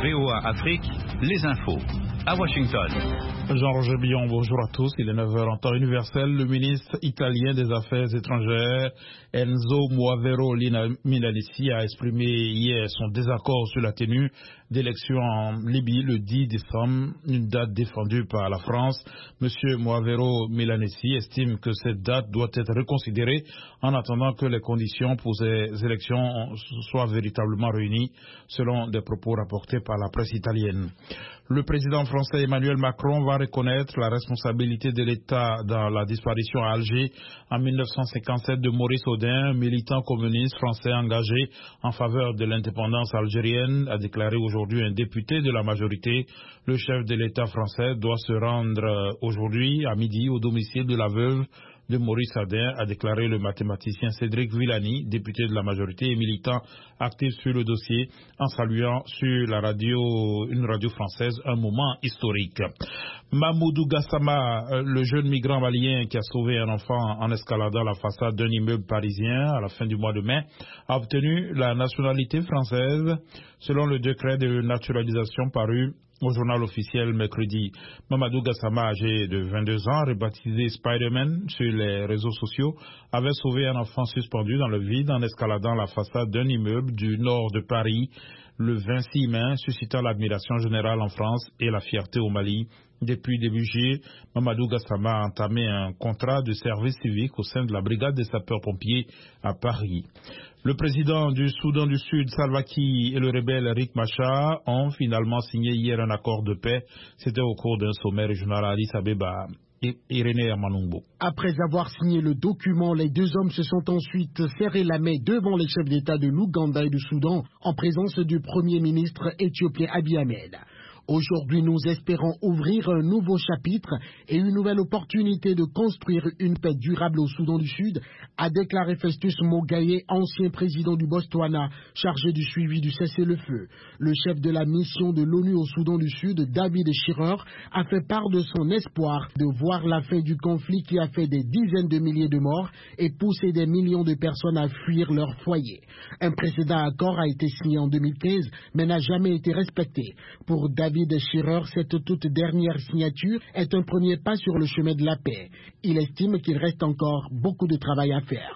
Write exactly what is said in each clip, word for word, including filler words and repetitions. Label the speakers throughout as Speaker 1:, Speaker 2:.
Speaker 1: V O A Afrique, les infos. À Washington.
Speaker 2: Jean-Roger Billon, bonjour à tous. Il est neuf heures en temps universel. Le ministre italien des Affaires étrangères, Enzo Moavero Milanesi, a exprimé hier son désaccord sur la tenue d'élections en Libye le dix décembre, une date défendue par la France. Monsieur Moavero Milanesi estime que cette date doit être reconsidérée en attendant que les conditions pour ces élections soient véritablement réunies, selon des propos rapportés par la presse italienne. Le président français Emmanuel Macron va reconnaître la responsabilité de l'État dans la disparition à Alger en mille neuf cent cinquante-sept de Maurice Audin, militant communiste français engagé en faveur de l'indépendance algérienne, a déclaré aujourd'hui un député de la majorité. Le chef de l'État français doit se rendre aujourd'hui à midi au domicile de la veuve de Maurice Audin, a déclaré le mathématicien Cédric Villani, député de la majorité et militant actif sur le dossier, en saluant sur la radio, une radio française, un moment historique. Mamoudou Gassama, le jeune migrant malien qui a sauvé un enfant en escaladant la façade d'un immeuble parisien à la fin du mois de mai, a obtenu la nationalité française selon le décret de naturalisation paru au journal officiel mercredi. Mamadou Gassama, âgé de vingt-deux ans, rebaptisé Spider-Man sur les réseaux sociaux, avait sauvé un enfant suspendu dans le vide en escaladant la façade d'un immeuble du nord de Paris le vingt-six mai, suscitant l'admiration générale en France et la fierté au Mali. Depuis début juillet, Mamadou Gassama a entamé un contrat de service civique au sein de la brigade des sapeurs-pompiers à Paris. Le président du Soudan du Sud, Salva Kiir, et le rebelle Riek Machar ont finalement signé hier un accord de paix. C'était au cours d'un sommet régional à Addis Abeba. Irénée Amanungbo.
Speaker 3: Après avoir signé le document, les deux hommes se sont ensuite serré la main devant les chefs d'État de l'Ouganda et du Soudan, en présence du Premier ministre éthiopien Abiy Ahmed. Aujourd'hui, nous espérons ouvrir un nouveau chapitre et une nouvelle opportunité de construire une paix durable au Soudan du Sud, a déclaré Festus Mogae, ancien président du Botswana, chargé du suivi du cessez-le-feu. Le chef de la mission de l'ONU au Soudan du Sud, David Shearer, a fait part de son espoir de voir la fin du conflit qui a fait des dizaines de milliers de morts et poussé des millions de personnes à fuir leur foyer. Un précédent accord a été signé en deux mille quinze, mais n'a jamais été respecté. Pour David David Shearer, cette toute dernière signature est un premier pas sur le chemin de la paix. Il estime qu'il reste encore beaucoup de travail à faire.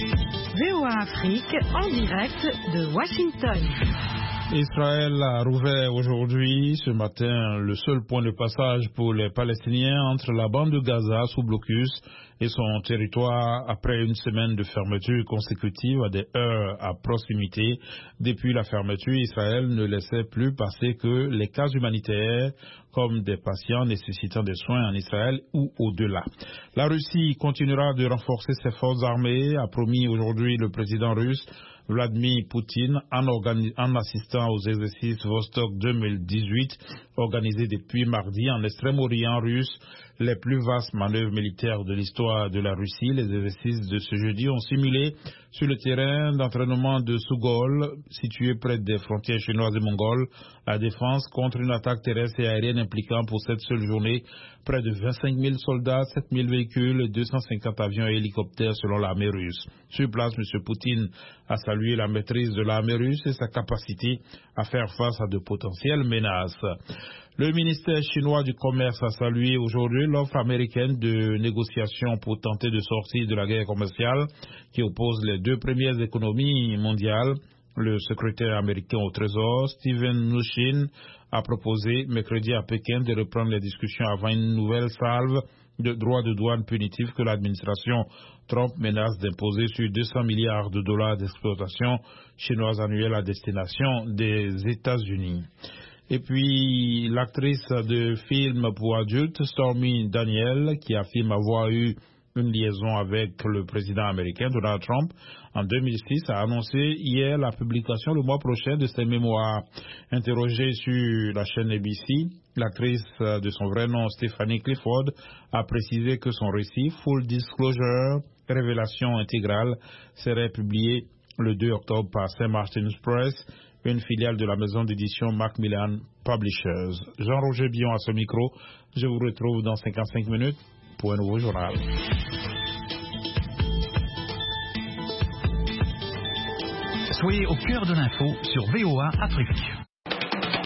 Speaker 4: V O A Afrique, en direct de Washington.
Speaker 2: Israël a rouvert aujourd'hui, ce matin, le seul point de passage pour les Palestiniens entre la bande de Gaza sous blocus et son territoire après une semaine de fermeture consécutive à des heures à proximité. Depuis la fermeture, Israël ne laissait plus passer que les cas humanitaires comme des patients nécessitant des soins en Israël ou au-delà. La Russie continuera de renforcer ses forces armées, a promis aujourd'hui le président russe Vladimir Poutine en, en assistant aux exercices Vostok deux mille dix-huit organisés depuis mardi en Extrême-Orient russe, les plus vastes manœuvres militaires de l'histoire de la Russie. Les exercices de ce jeudi ont simulé sur le terrain d'entraînement de Sougol, situé près des frontières chinoises et mongoles, la défense contre une attaque terrestre et aérienne impliquant pour cette seule journée près de vingt-cinq mille soldats, sept mille véhicules et deux cent cinquante avions et hélicoptères selon l'armée russe. Sur place, M. Poutine a salué la maîtrise de l'armée russe et sa capacité à faire face à de potentielles menaces. Le ministère chinois du Commerce a salué aujourd'hui l'offre américaine de négociation pour tenter de sortir de la guerre commerciale qui oppose les deux premières économies mondiales. Le secrétaire américain au Trésor, Steven Mnuchin, a proposé mercredi à Pékin de reprendre les discussions avant une nouvelle salve de droits de douane punitifs que l'administration Trump menace d'imposer sur deux cents milliards de dollars d'exploitation chinoise annuelle à destination des États-Unis. Et puis, l'actrice de film pour adultes, Stormy Daniels, qui affirme avoir eu une liaison avec le président américain Donald Trump en deux mille six, a annoncé hier la publication le mois prochain de ses mémoires. Interrogée sur la chaîne A B C, l'actrice de son vrai nom, Stephanie Clifford, a précisé que son récit Full Disclosure, révélation intégrale, serait publié le deux octobre par Saint Martin's Press, une filiale de la maison d'édition Macmillan Publishers. Jean-Roger Billon à ce micro. Je vous retrouve dans cinquante-cinq minutes pour un nouveau journal.
Speaker 1: Soyez au cœur de l'info sur V O A Afrique.